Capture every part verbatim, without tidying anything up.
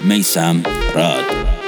میثم راد.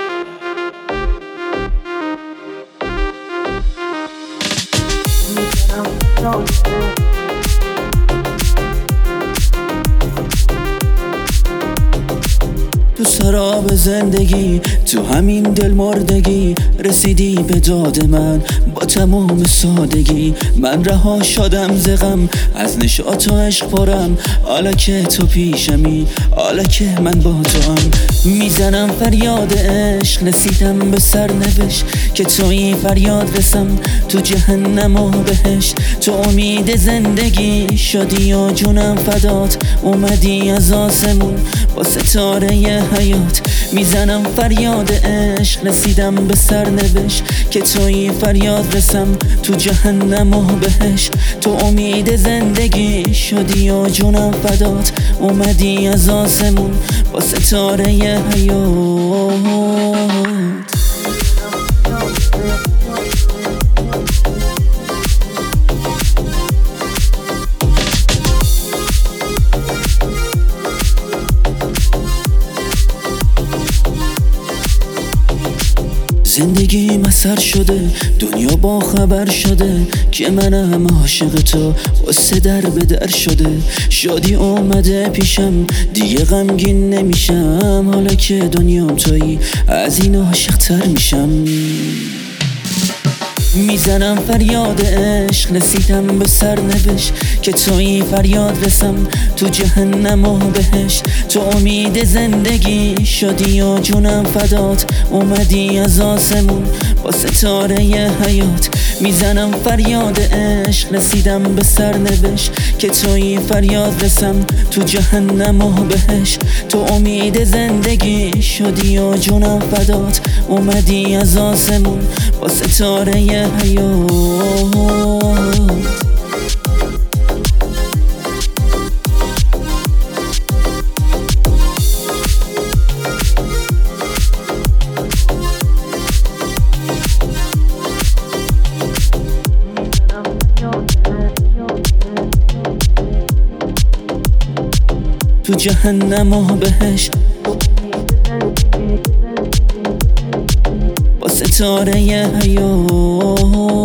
تو سراب زندگی، تو همین دل مردگی، رسیدی به داد من با تمام سادگی. من رها شدم ز غم، از نشاط و عشق پرم. حالا که تو پیشمی، حالا که من با تو هم. میزنم فریاد عشق، رسیدم به سرنوشت. که توی فریاد رسم تو جهنم و بهشت. تو امید زندگی شدی و جونم فدات. اومدی از آسمون با ستاره حیات. میزنم فریاد عشق، رسیدم به سرنوشت. که توی فریاد رسم تو جهنم و بهشت. تو امید زندگی شدی و جونم فدات. اومدی از آسمون با ستاره حیات. زندگی مسر شده، دنیا با خبر شده که منم عاشق تو، قصه در به در شده. شادی اومده پیشم، دیگه غمگین نمیشم. حالا که دنیام تویی، از این عاشق تر میشم. میزنم فریاد عشق، رسیدم به سرنوشت. که توی فریاد رسم تو جهنم و بهشت. تو امید زندگی شدی و جونم فدات. اومدی از آسمون با ستاره حیات. میزنم فریاد عشق، رسیدم به سرنوشت. که توی فریاد رسم تو جهنم و بهشت. تو امید زندگی شدی و جونم فدات. اومدی از آسمون با ستاره حیات. تو جهنم و بهشت با ستاره حیات.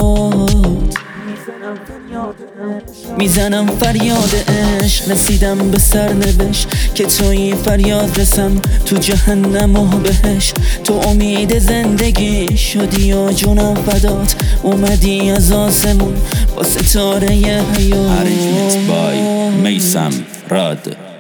میزنم فریاد عشق، رسیدم به سرنوشت. که توی فریاد رسم تو جهنم و بهشت. تو امید زندگی شدی و جونم فدات. اومدی از آسمون با ستاره حیات. Arrangement by میثم راد.